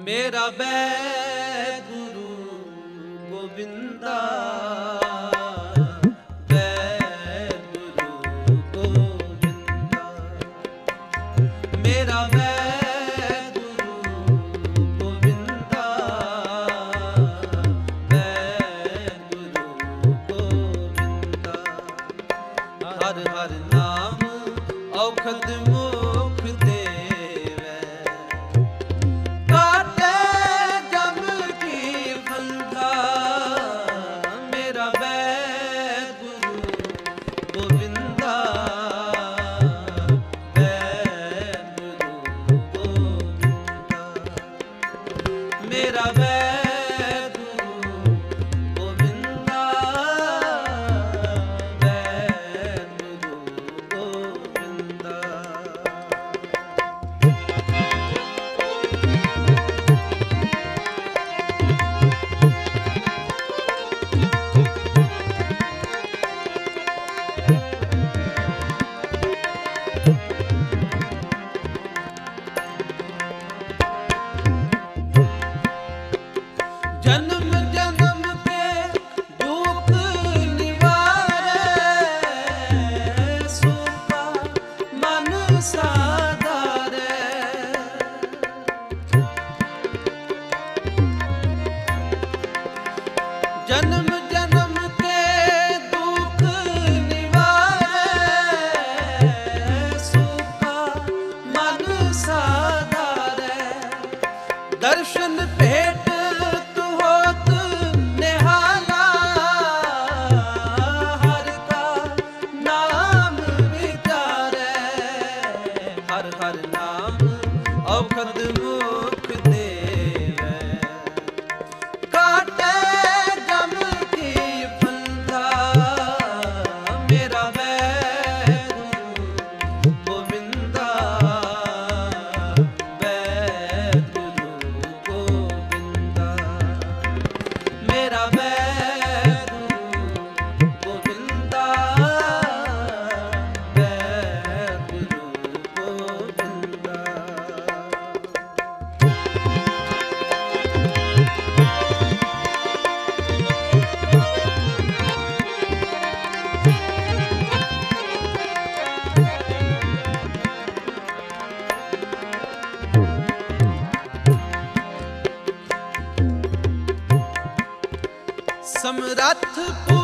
मेरा बैगुरु गोविंदा, बैगुरु गोविंदा। मेरा बैगुरु गोविंदा, बैगुरु गोविंदा। हर हर नाम औखद मुख देवै, काटे जम की फंदा। मेरा बैगुरु गोविंदा, बैगुरु गोविंदा। मेरा बैगुरु गोविंदा, बैगुरु गोविंदा। जन्म जन्म के दुख निवारे, सुखा मन साधारे। जन्म जन्म के दुख निवारे, सुखा मन साधारे। दर्शन भेट हर हर नाम औखद मुख देवै, काटे जम की फंदा। मेरा बैगुरु गोविंदा, बैगुरु गोविंदा। मेरा बैगुरु गोविंदा, बैगुरु गोविंदा। समरथ